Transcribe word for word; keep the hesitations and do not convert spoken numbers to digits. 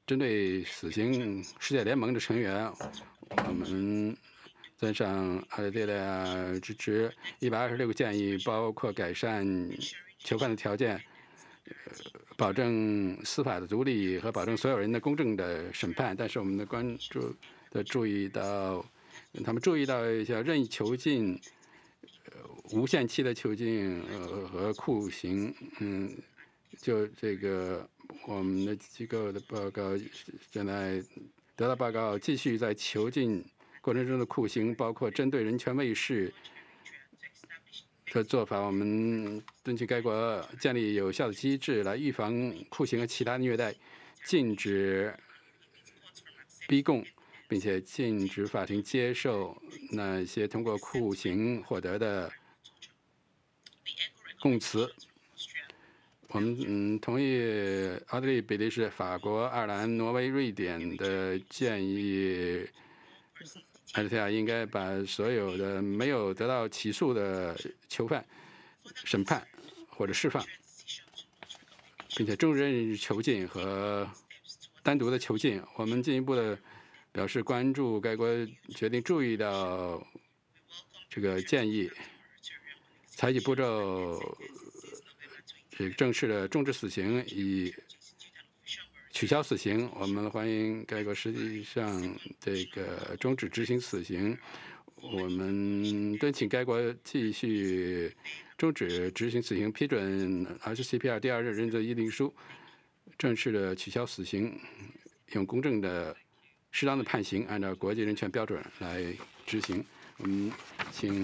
针对死刑世界联盟的成员，我们赞赏阿德列的支持一百二十六个建议，包括改善囚犯的条件，呃，保证司法的独立和保证所有人的公正的审判。但是我们的关注的注意到，他们注意到一些任意囚禁、呃无限期的囚禁呃和酷刑，嗯。就这个，我们的机构的报告现在得到报告，继续在囚禁过程中的酷刑，包括针对人权卫士的做法。我们敦促该国建立有效的机制来预防酷刑和其他虐待，禁止逼供，并且禁止法庭接受那些通过酷刑获得的供词。我们嗯同意奥地利、比利时、法国、爱尔兰、挪威、瑞典的建议，阿尔特亚应该把所有的没有得到起诉的囚犯审判或者释放，并且终身囚禁和单独的囚禁。我们进一步的表示关注，该国决定注意到这个建议，采取步骤。这个正式的终止死刑，以取消死刑。我们欢迎该国实际上这个终止执行死刑。我们敦请该国继续终止执行死刑，批准 S C P R 第二任人则议定书，正式的取消死刑，用公正的、适当的判刑，按照国际人权标准来执行。我们请。